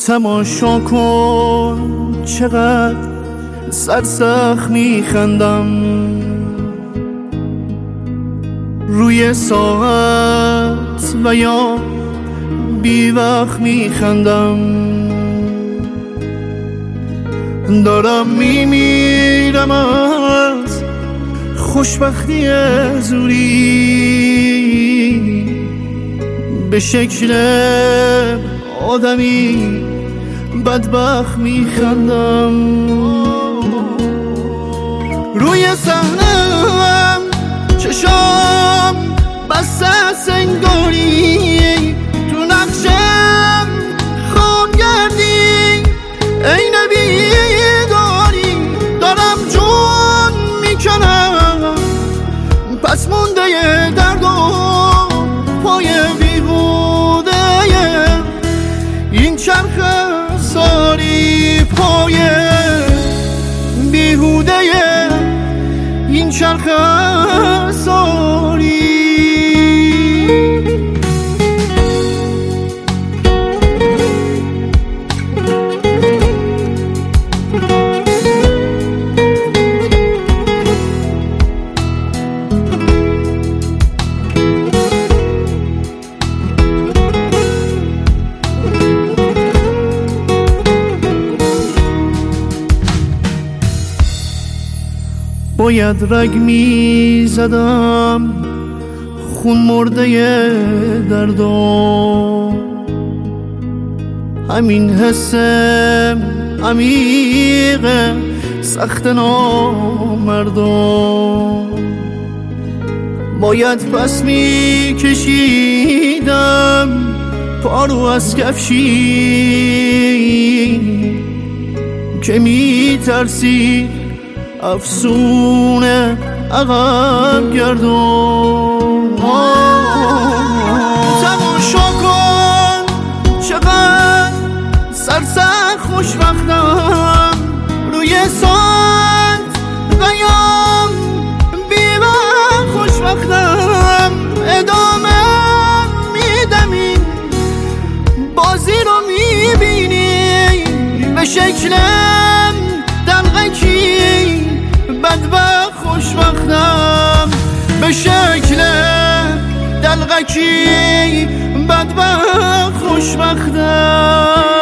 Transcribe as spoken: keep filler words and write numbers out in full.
تماشا کن چقدر سرسخت میخندم، روی ساعت و یا بی وقت میخندم. دارم میمیرم از خوشبختی زوری، به شکل آدمی بدبخت میخندم. روی صحنم چشام بسته سنگاری، تو نقشم خون گردی ای نبیداری. دارم جون میکنم پس مونده درد و پای بیهوده این چرخ ساری، پای بیهوده این چرخ ساری. باید رگ می زدم خون مرده دردم، همین حسم عمیق سخت نامردم. باید پس می کشیدم پارو از کفشی که می ترسی افسونه عقب گردم. تماشا کن چقدر سرسخت خوشبختم، روی ساعت قیام بی‌وقت خوشبختم. ادامه میدم این بازی رو میبینی، به شکل دلغکی بدبخت خوشبختم، به شکل دلغکی بدبخت خوشبختم.